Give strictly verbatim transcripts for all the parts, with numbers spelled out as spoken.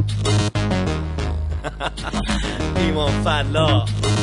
ایمان فلا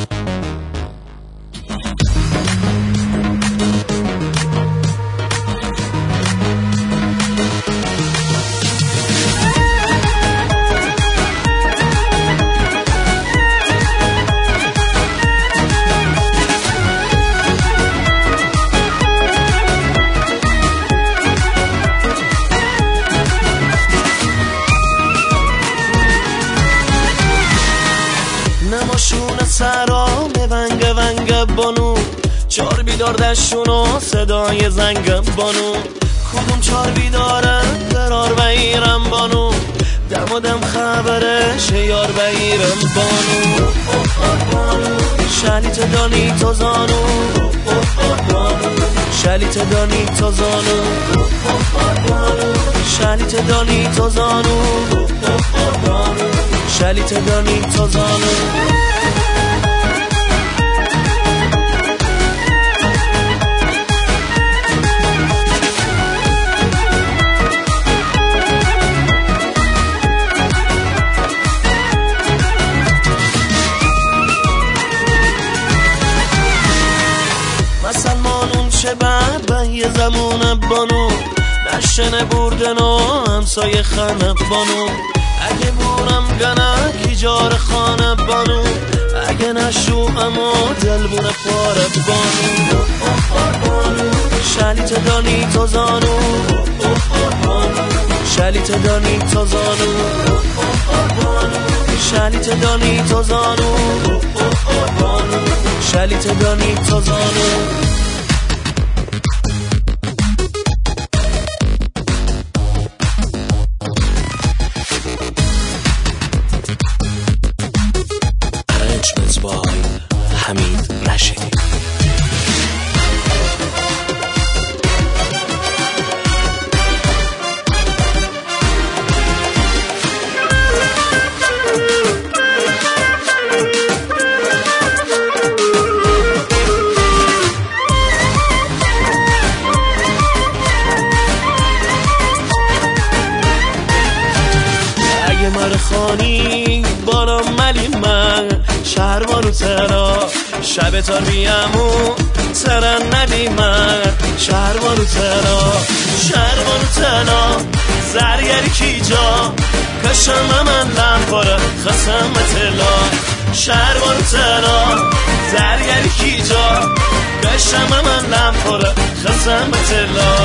نماشون سرام ونگ ونگ بانو چار بیدار دشونو صدای زنگ بانو کدوم چار بیداره قرار و ایرم بانو دم و دم خبرش یار و ایرم بانو شلیت دانی تو زانو شلیت دانی تو زانو شلیت دانی تو زانو شلیت دانی تو زانو مسلمانون چه بعد به یه زمون بانو نشنه بردن و همسایه خانه بانو اگه بورم گنک ایجار خانه بانو اگه نشو اما دل بونه پاره بانو شلیت دانی تو زانو شلیت دانی تو زانو شلیت دانی تو زانو شلیت دانی تو زانو حمید رشیدی اگه مر خانی بارم ملی من شهروانو ترا شب تار بیامو ترن ندی من شهروانو ترا شهروانو ترا زرگری کی جا کشم من لنفاره خسم تلا شهروانو ترا زرگری کی جا کشم من لنفاره خسم تلا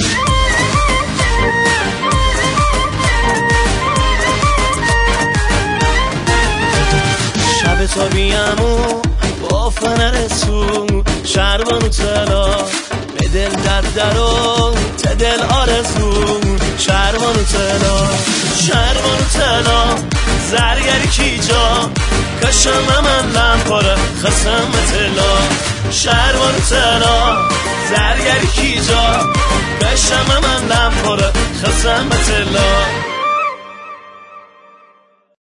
شب تا بیامو با فنر سو شهروانو تلا به دل در درو ته دل آرزو شهروانو تلا شهروانو تلا زرگری کی جا کشم من لنپاره خسم تلا شهروانو تلا زرگری کی جا کشم من لنپاره خسم تلا